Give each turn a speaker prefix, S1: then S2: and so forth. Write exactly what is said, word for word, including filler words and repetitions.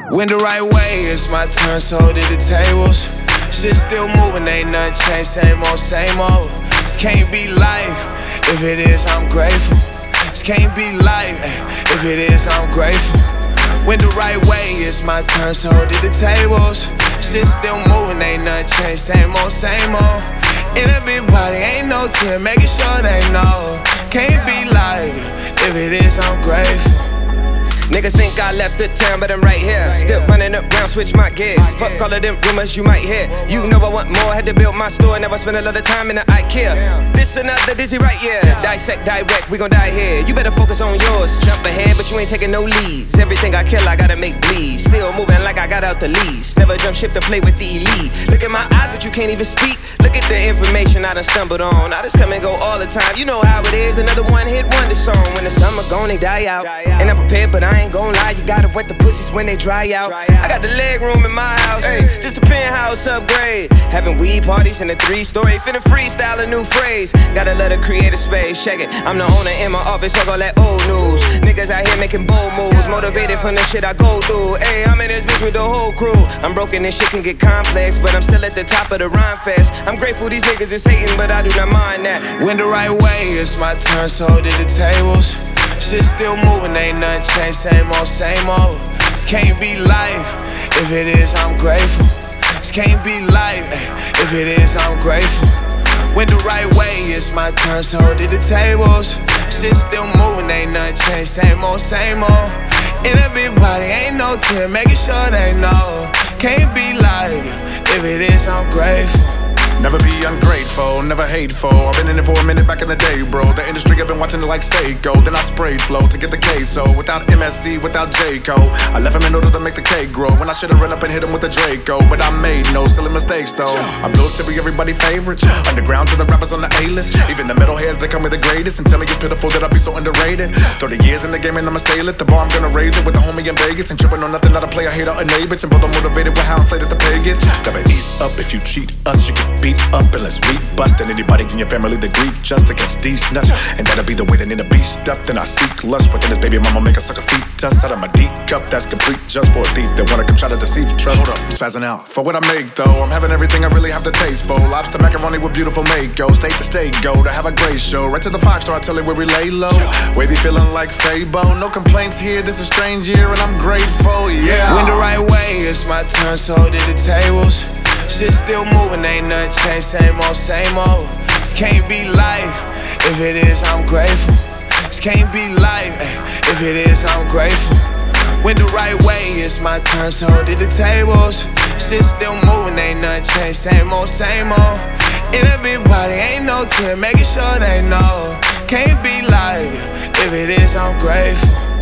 S1: Went the right way, it's my turn, so did the tables. Shit still moving, ain't nothing changed, same old, same old. This can't be life, if it is, I'm grateful. This can't be life, if it is, I'm grateful. Went the right way, it's my turn, so did the tables. Shit still moving, ain't nothing changed, same old, same old. In a big body, ain't no tear, making sure they know. Can't be life, if it is, I'm grateful.
S2: Niggas think I left the town, but I'm right here. Still running around, switch my gigs. Fuck all of them rumors you might hear. You know I want more, had to build my store. Never spend a lot of time in the IKEA. This another dizzy right here. Dissect, direct, we gon' die here. You better focus on yours. Jump ahead, but you ain't taking no leads. Everything I kill, I gotta make bleed. Still moving like I got out the lease. Never jump ship to play with the elite. Look at my eyes, but you can't even speak. Look at the information I done stumbled on. I just come and go all the time. You know how it is. Another one hit wonder song. When the summer gone, they die out. And I'm prepared, but I ain't gon' lie, you gotta wet the pussies when they dry out. I got the leg room in my house, hey, just a penthouse upgrade. Having weed parties in a three-story, finna freestyle a new phrase. Gotta let a creative space, check it. I'm the owner in my office, fuck all that old news. Niggas out here making bold moves, motivated from the shit I go through. Hey, I'm in this bitch with the whole crew. I'm broken, this shit can get complex, but I'm still at the top of the rhyme fest. I'm grateful these niggas is hating, but I do not mind that.
S1: Went the right way, it's my turn, so did the tables. Shit still moving, ain't nothing changed, same old, same old. This can't be life, if it is, I'm grateful. This can't be life, if it is, I'm grateful. Went the right way, it's my turn, so did the tables. Shit still moving, ain't nothing changed, same old, same old. In a big body, ain't no tear, making sure they know. Can't be life, if it is, I'm grateful.
S3: Never be ungrateful, never hateful. I've been in it for a minute back in the day, bro. The industry, I've been watching it like Seiko. Then I sprayed flow to get the queso. Without M S C, without J C O. I left him in order to make the cake grow. When I should've run up and hit him with the Draco. But I made no silly mistakes though. I blew up to be everybody's favorite. Underground to the rappers on the A-list. Even the metalheads that come with the greatest. And tell me it's pitiful that I be so underrated. thirty years in the game and I'ma stay lit. The bar I'm gonna raise it with the homie in Vegas. And tripping on nothing, not a player, hater, or a bitch. And both are motivated with how inflated the pay gets. Never ease up if you cheat us, you get beat up unless we bust. And anybody in your family that grieve just against these nuts. And that'll be the way that need to be stuffed. Then I seek lust within this baby mama, make a sucker feet dust out of my deep cup. That's complete just for a thief that wanna come try to deceive. Trust. Hold up, I'm spazzing out for what I make though. I'm having everything I really have the taste for. Lobster macaroni with beautiful mako. State to state go to have a great show. Right to the five star, I tell it where we lay low. Wavy feeling like Fabo. No complaints here, this is a strange year and I'm grateful, yeah.
S1: Went the right way, it's my turn, so did the tables. Shit still moving, ain't nothing changed, same old, same old. This can't be life, if it is, I'm grateful. This can't be life, if it is, I'm grateful. Went the right way, it's my turn, so did the tables. Shit still moving, ain't nothing changed, same old, same old. In a big body, ain't no tear, making sure they know. Can't be life, if it is, I'm grateful.